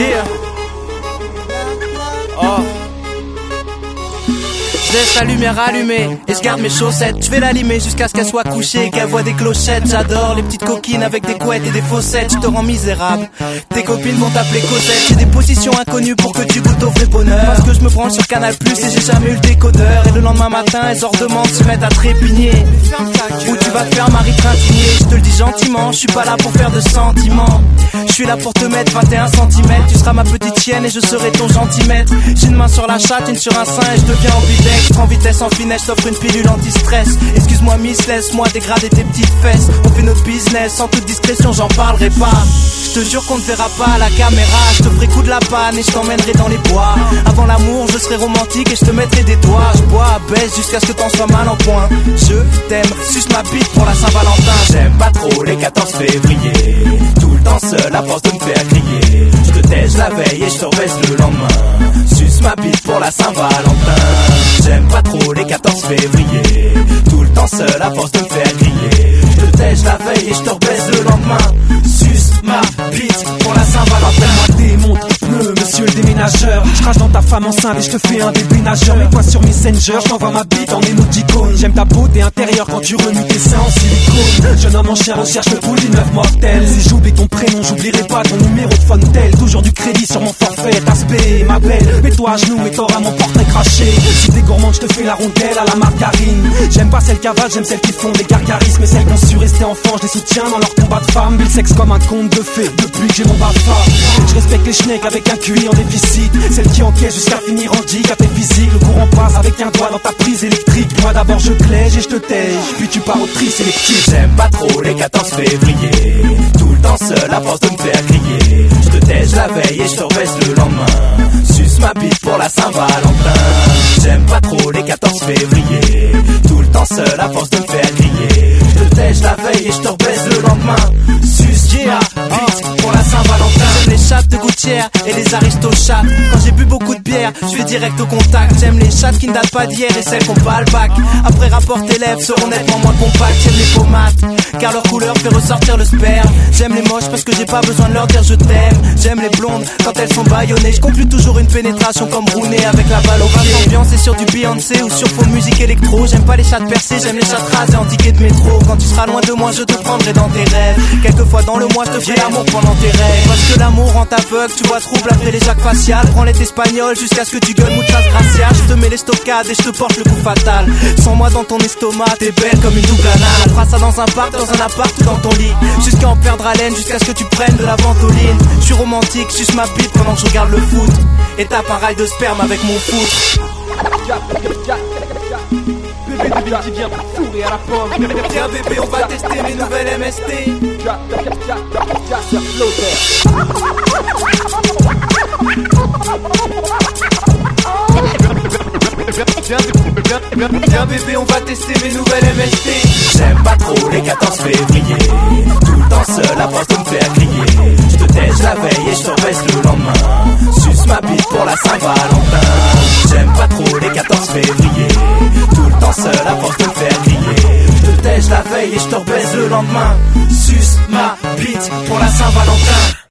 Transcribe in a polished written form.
Yeah. Oh. Je laisse la lumière allumée et je garde mes chaussettes. Je vais l'allumer jusqu'à ce qu'elle soit couchée et qu'elle voit des clochettes. J'adore les petites coquines avec des couettes et des faussettes. Je te rends misérable, tes copines vont t'appeler Cosette. J'ai des positions inconnues pour que tu goûtes au vrai bonheur. Parce que je me branche sur Canal Plus et j'ai jamais eu le décodeur. Et le lendemain matin, elles ordonnent se mettent à trépigner. Ou tu vas te faire Marie Trintignée. Je te le dis gentiment, je suis pas là pour faire de sentiments. Je suis là pour te mettre 21 cm. Tu seras ma petite chienne et je serai ton gentilmaître. J'ai une main sur la chatte, une sur un sein et je deviens ambidextre. En vitesse, en finesse, je t'offre une pilule anti-stress. Excuse-moi miss, laisse-moi dégrader tes petites fesses. On fait notre business, sans toute discrétion j'en parlerai pas. Je te jure qu'on ne verra pas à la caméra. Je te ferai coup de la panne et je t'emmènerai dans les bois. Avant l'amour je serai romantique et je te mettrai des doigts. Je bois, baisse jusqu'à ce que t'en sois mal en point. Je t'aime, suce ma bite pour la Saint-Valentin. J'aime pas trop les 14 février. Tout le temps seul à force de me faire crier. Je te tèche la veille et je te rebaisse le lendemain. Suce ma bite pour la Saint-Valentin. J'aime pas trop les 14 février. Tout le temps seul à force de me faire griller. Je te tèche la veille et je te rebaisse le lendemain. Suce ma bite pour la Saint-Valentin. Moi démonte pneu, monsieur le déménageur. Je crache dans ta femme enceinte et je te fais un bébé nageur. Mets-toi sur Messenger, je t'envoie ma bite en émoticône. J'aime ta beauté intérieure quand tu remues tes seins en silicone. Jeune homme en chair recherche le pouls d'une meuf mortelle. Si j'oublie ton prénom, j'oublierai pas ton numéro de Fontel. Toujours du crédit sur mon forfait, aspect ma belle. Mets-toi à genoux et t'auras mon portrait craché. Si t'es gourmande, je te fais la rondelle à la margarine. J'aime pas celles qui avalent, j'aime celles qui font des gargarismes. Mais celles qui ont su rester enfants, je les soutiens dans leur combat de femmes. Ils sexe comme un conte de fées, depuis que j'ai mon BAFA. Je respecte les schnecks avec un QI en déficit. Celles qui encaissent jusqu'à finir handicapé physique. Le courant passe avec un doigt dans ta prise électrique. Moi d'abord je clège et je te tège, puis tu pars au tri sélectif. J'aime pas trop les 14 février. Tout le temps seul à force de me faire crier. Je te tèche la veille et je te rebaisse le lendemain. Suce ma bite pour la Saint-Valentin. J'aime pas trop les 14 février. Tout le temps seul à force de me faire crier. Je te tèche la veille et je te rebaisse le lendemain. Suce ma bite pour la Saint-Valentin. J'aime les chattes de Gouttière et les aristochats. Quand j'ai bu beaucoup de bière, je vais direct au contact. J'aime les chattes qui ne datent pas d'hier et celles qui ont pas le bac. Après rapport tes lèvres seront nettement moins compactes. J'aime les pomates car leur couleur fait ressortir le sperme. J'aime les moches parce que j'ai pas besoin de leur dire je t'aime. J'aime les blondes quand elles sont bâillonnées. Je conclue toujours une pénétration comme Rooney avec la balle au pied. L'ambiance est sur du Beyoncé ou sur faux musique électro. J'aime pas les chattes percées, j'aime les chattes rasées en ticket de métro. Quand tu seras loin de moi je te prendrai dans tes rêves. Quelquefois dans le mois je te ferai l'amour pendant tes rêves. Parce que l'amour rend aveugle, tu vois trouble après les jacques faciales. Prends les espagnol jusqu'à ce que tu gueules muchas gracias. Je te mets les stockades et je te porte le coup fatal. Sans moi dans ton estomac, t'es belle comme une doublana. On fera ça dans un parc, dans un appart ou dans ton lit. Jusqu'à en perdre haleine, jusqu'à ce que tu prennes de la ventoline. Je suis romantique, suce ma bite pendant que je regarde le foot. Et tape un rail de sperme avec mon foot. Bébé qui vient fourrer à la pomme. Tiens bébé, on va tester mes nouvelles MST. Tiens bébé, on va tester mes nouvelles MST. J'aime pas trop les 14 février. Tout le temps seul à force de me faire